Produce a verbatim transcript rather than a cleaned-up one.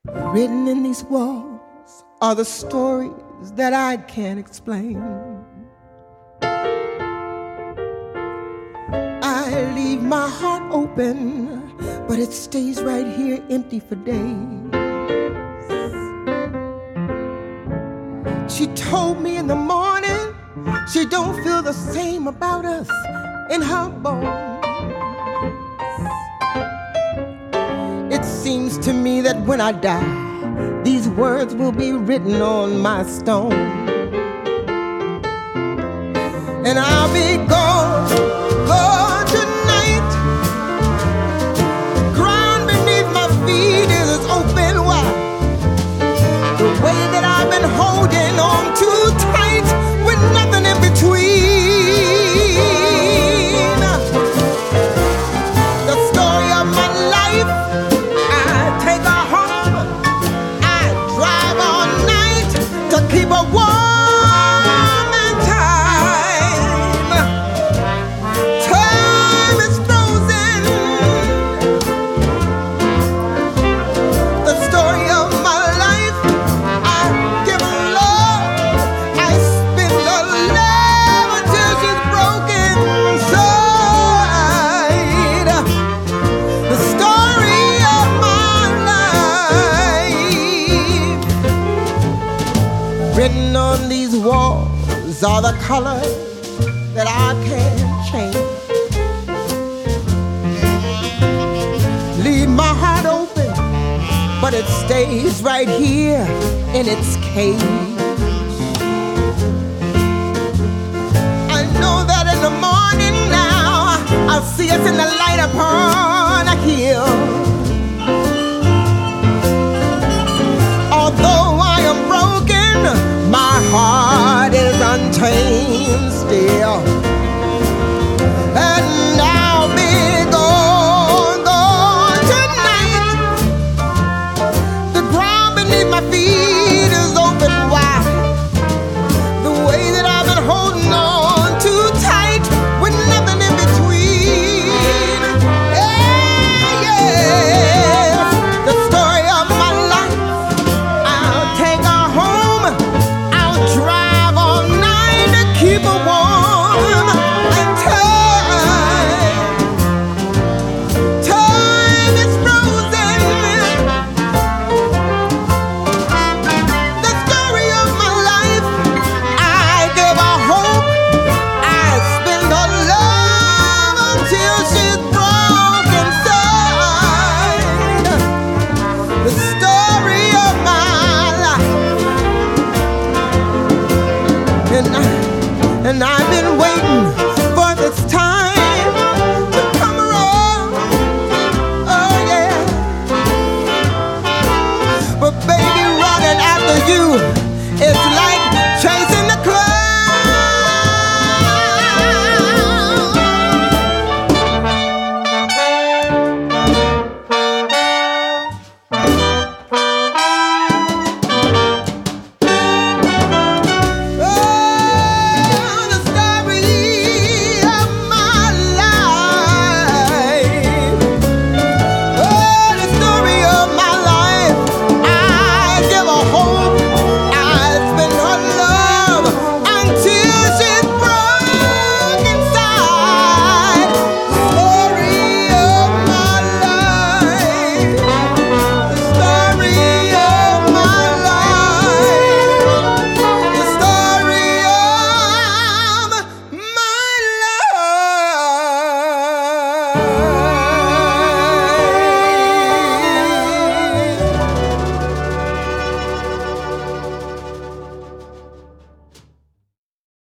Written in these walls are the stories that I can't explain. I leave my heart open, but it stays right here empty for days. She told me in the morning she don't feel the same about us in her bones. It seems to me that when I die, these words will be written on my stone. And I'll be gone, gone tonight. Ground beneath my feet is open wide. The way that I've been holding on too tight with nothing in between. The story of my life, I take her home. I drive all night to keep her warm in time. Time is frozen. The story of my life, I give her love. I spend her love until she's broken inside. The story of my life. Written on these walls are the colors that I can't change. Leave my heart open, but it stays right here in its cage. I know that in the morning now I'll see us in the light upon a hill. Although I am broken, my heart is untamed still.